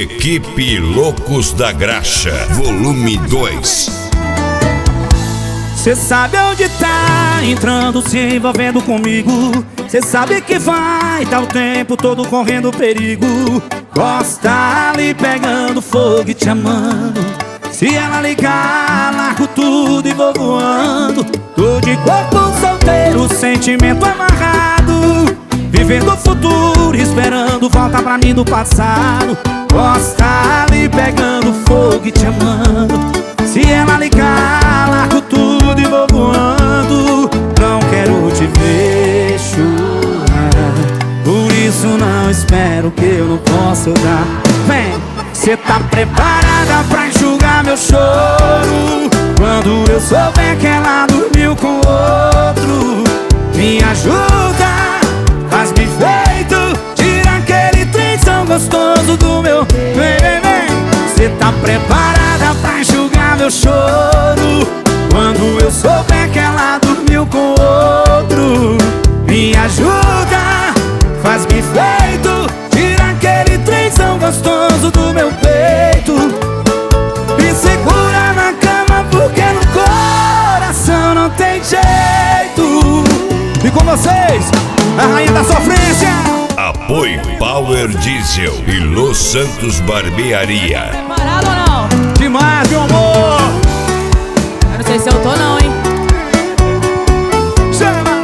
Equipe Loucos da Graxa, volume 2. Cê sabe onde tá entrando, se envolvendo comigo. Cê sabe que vai tá o tempo todo correndo perigo. Gosta ali pegando fogo e te amando. Se ela ligar, largo tudo e vou voando. Tô de corpo solteiro, sentimento amarrado, vivendo o futuro, esperando volta pra mim do passado. Gosta ali pegando fogo e te amando. Se ela ligar, largo tudo e vou voando. Não quero te ver chorar, por isso não espero que eu não possa dar. Vem, cê tá preparada pra enxugar meu choro quando eu souber que ela dormiu com outro? Me ajuda, faz bem feito, tira aquele trenzão gostoso do meu. Vem, vem, vem. Cê tá preparada pra enxugar meu choro quando eu souber que ela dormiu com outro? Me ajuda, faz bem feito, tira aquele trenzão gostoso do meu peito. Me segura na cama porque no coração não tem jeito. E com vocês, a rainha da sofrência. Apoio Power Diesel e Los Santos Barbearia. Preparado ou não? Demais, meu amor. Eu não sei se eu tô não, hein? Chama.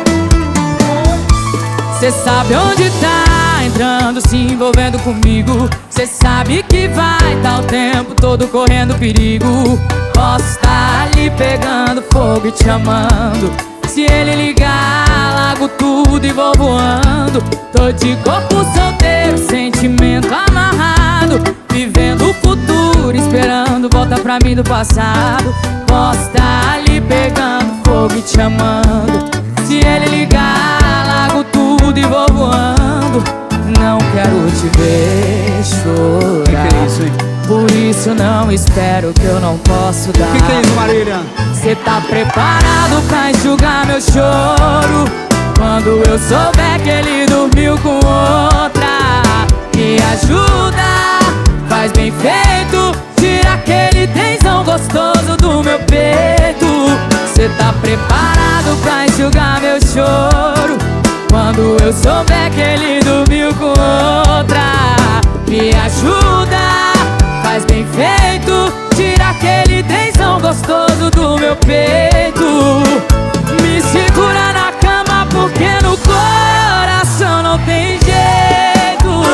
Cê sabe onde tá entrando, se envolvendo comigo. Cê sabe que vai tá o tempo todo correndo perigo. Posso tá ali pegando fogo e te amando. Se ele ligar, largo tudo e vou voando. Tô de corpo solteiro, sentimento amarrado, vivendo o futuro, esperando volta pra mim do passado. Posso tá ali pegando fogo e te amando. Se ele ligar, largo tudo e vou voando. Não quero te ver chorar, Que é isso, hein? por isso não espero que eu não posso dar. Que é isso, Marília? Cê tá preparado pra enxugar meu choro quando eu souber que ele dormiu com outra? Me ajuda, faz bem feito, tira aquele tensão gostoso do meu peito. Cê tá preparado pra enxugar meu choro quando eu souber que ele dormiu com outra? Me ajuda, faz bem feito, tira aquele tensão gostoso do meu peito. Me segura na cama porque no coração não tem jeito.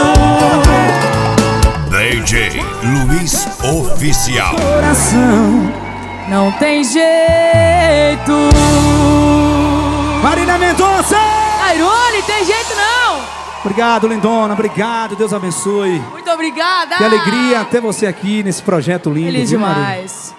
DJ Luiz Oficial. Coração Não tem jeito. Marília Mendonça. Airone, tem jeito não. Obrigado, lindona, obrigado, Deus abençoe. Muito obrigada. Que alegria ter você aqui nesse projeto lindo, Feliz viu, Marília? demais.